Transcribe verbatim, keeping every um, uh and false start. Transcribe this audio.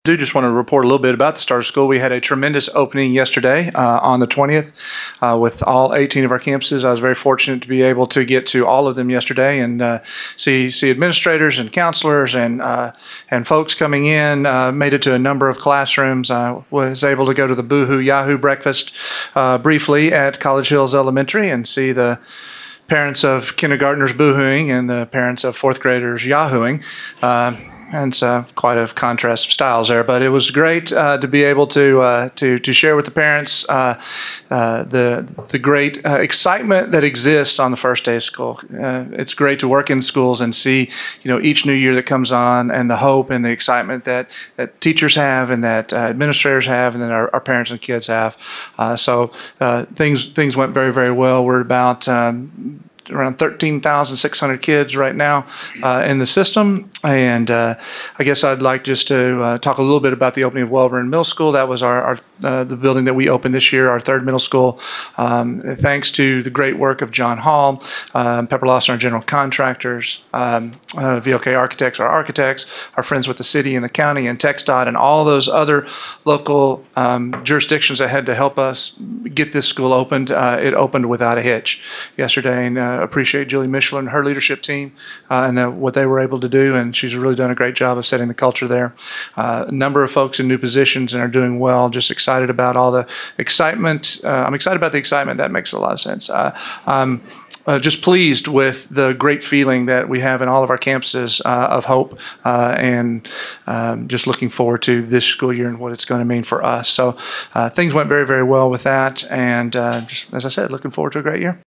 I do just want to report a little bit about the start of school. We had a tremendous opening yesterday uh, on the twentieth uh, with all eighteen of our campuses. I was very fortunate to be able to get to all of them yesterday and uh, see see administrators and counselors and uh, and folks coming in. Uh, made it to a number of classrooms. I was able to go to the Boohoo Yahoo breakfast uh, briefly at College Hills Elementary and see the parents of kindergartners boohooing and the parents of fourth graders yahooing. Uh, And it's uh, quite a contrast of styles there, but it was great uh, to be able to uh, to to share with the parents uh, uh, the the great uh, excitement that exists on the first day of school. Uh, it's great to work in schools and see, you know, each new year that comes on, and the hope and the excitement that that teachers have, and that uh, administrators have, and that our, our parents and kids have. Uh, so uh, things things went very very well. We're about Um, around thirteen thousand six hundred kids right now uh, in the system. And uh, I guess I'd like just to uh, talk a little bit about the opening of Welborn Middle School. That was our, our uh, the building that we opened this year, our third middle school. Um, thanks to the great work of John Hall, um, Pepper Lawson, our general contractors, um, uh, V L K Architects, our architects, our friends with the city and the county and TxDOT, and all those other local um, jurisdictions that had to help us get this school opened. Uh, it opened without a hitch yesterday, and uh, appreciate Julie Michelin and her leadership team uh, and uh, what they were able to do, and she's really done a great job of setting the culture there. Uh, a number of folks in new positions and are doing well. Just excited about all the excitement. Uh, I'm excited about the excitement. That makes a lot of sense. Uh, um, Uh, just pleased with the great feeling that we have in all of our campuses uh, of hope, uh, and um, just looking forward to this school year and what it's going to mean for us. So uh, things went very, very well with that, and uh, just as I said, looking forward to a great year.